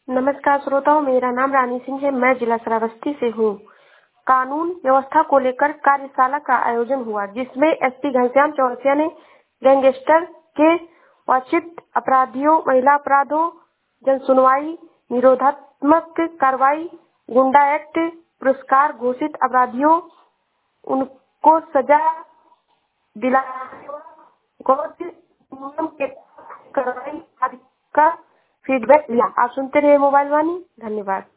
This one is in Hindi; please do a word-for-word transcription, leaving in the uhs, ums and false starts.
नमस्कार श्रोताओं, मेरा नाम रानी सिंह है। मैं जिला श्रावस्ती से हूँ। कानून व्यवस्था को लेकर कार्यशाला का आयोजन हुआ, जिसमें एसपी घनश्याम चौरसिया ने गैंगस्टर के वांछित अपराधियों, महिला अपराधों, जन सुनवाई, निरोधात्मक कार्रवाई, गुंडा एक्ट, पुरस्कार, घोषित अपराधियों उनको सजा दिलाने व गौर नियम के कार्रवाई आदि का फीडबैक लिया। आप सुनते रहिए मोबाइल वाणी। धन्यवाद।